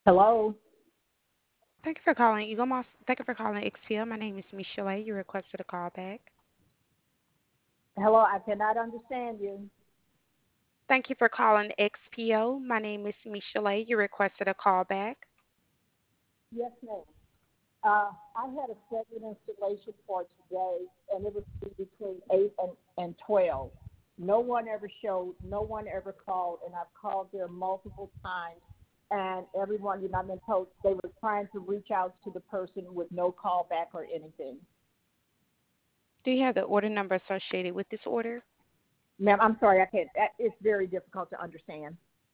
Hello. Thank you for calling Eagle Moss. Thank you for calling XPL. My name is Michelle. You requested a call back. Hello. I cannot understand you. Thank you for calling XPO. My name is Michelle. You requested a call back. Yes, ma'am. I had a scheduled installation for today, and it was between 8 and 12. No one ever showed. No one ever called, and I've called there multiple times. And everyone, I've been told they were trying to reach out to the person with no call back or anything. Do you have the order number associated with this order? Ma'am, I'm sorry, I can't. It's very difficult to understand.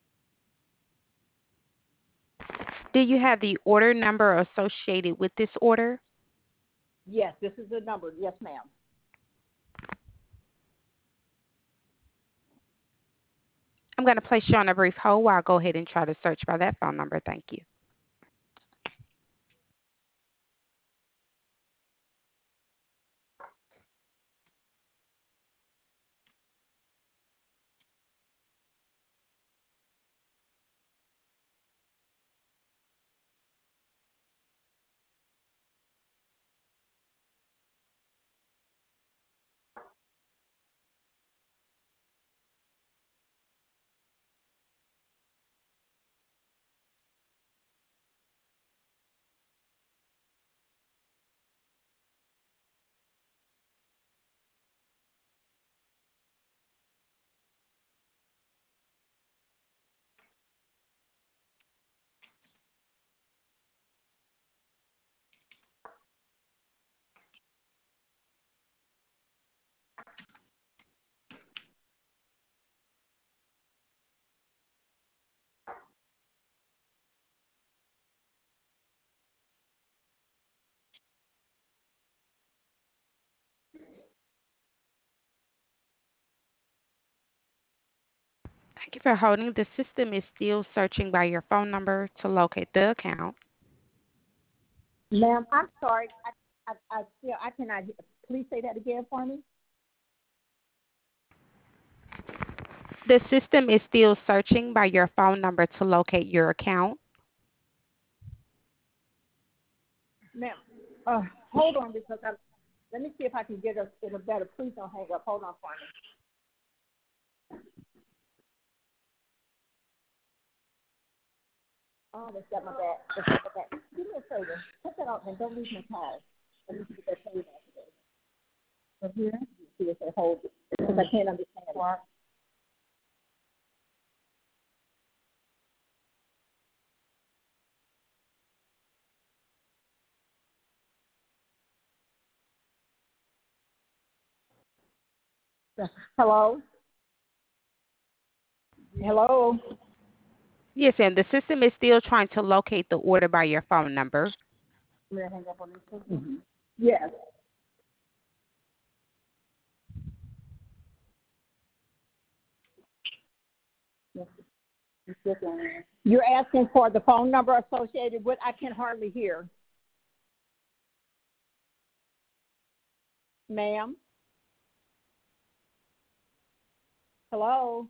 Do you have the order number associated with this order? Yes, this is the number. Yes, ma'am. I'm going to place you on a brief hold while I go ahead and try to search by that phone number. Thank you. Thank you for holding. The system is still searching by your phone number to locate the account. Ma'am, I'm sorry. I cannot. Please say that again for me. The system is still searching by your phone number to locate your account. Ma'am, hold on because let me see if I can get us in a better. Please don't hang up. Hold on for me. Oh, that's got my back. That's got my back. Do me a favor. Put that out and don't lose my card. Let me see what that pays out today. From here, you see if they hold it because I can't understand. Mark. Hello. Hello. Yes, and the system is still trying to locate the order by your phone number. I'm gonna hang up on this one. Mm-hmm. Yes. Yes. You're asking for the phone number associated with. I can hardly hear, ma'am. Hello.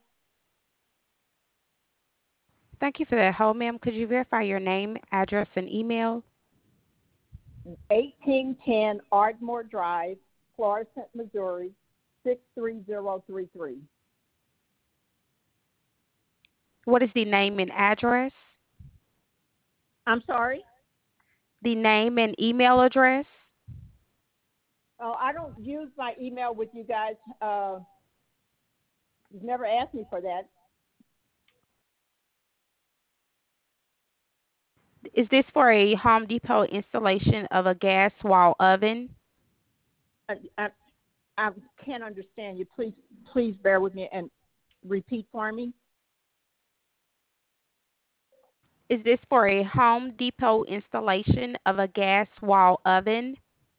Thank you for that hold, ma'am. Could you verify your name, address, and email? 1810 Ardmore Drive, Florissant, Missouri, 63033. What is the name and address? I'm sorry? The name and email address? Oh, I don't use my email with you guys. You've never asked me for that. Is this for a Home Depot installation of a gas wall oven? I, I, I can't understand you. Please bear with me and repeat for me. Is this for a Home Depot installation of a gas wall oven?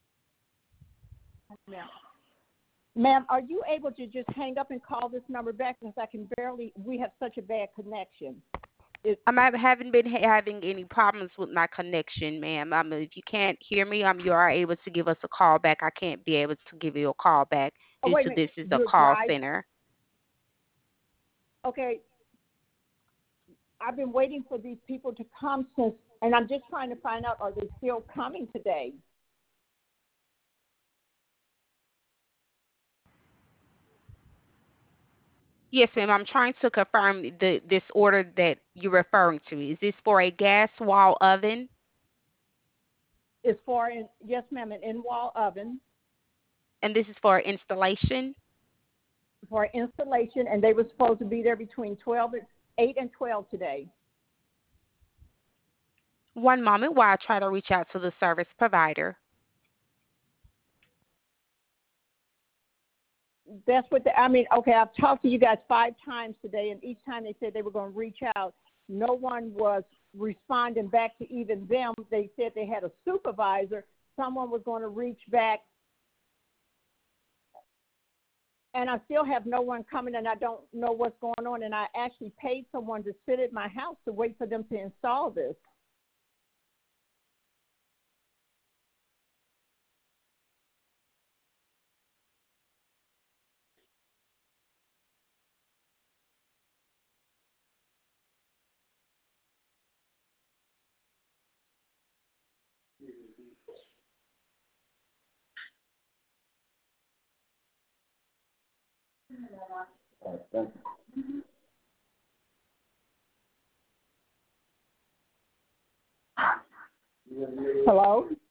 Ma'am. Ma'am, are you able to just hang up and call this number back because I can barely, we have such a bad connection. Haven't been having any problems with my connection, ma'am. If you can't hear me, you are able to give us a call back. I can't be able to give you a call back Oh, due wait a to minute. this is a You're call driving. center. Okay. I've been waiting for these people to come since, and I'm just trying to find out, are they still coming today? Yes, ma'am. I'm trying to confirm this order that you're referring to. Is this for a gas wall oven? It's for, yes, ma'am, an in-wall oven And this is for installation? for installation, and they were supposed to be there between 8 and 12 today. One moment while I try to reach out to the service provider. That's what okay, I've talked to you guys 5 times today, and each time they said they were going to reach out. No one was responding back to even them. They said they had a supervisor. Someone was going to reach back, and I still have no one coming, and I don't know what's going on. And I actually paid someone to sit at my house to wait for them to install this. Hello?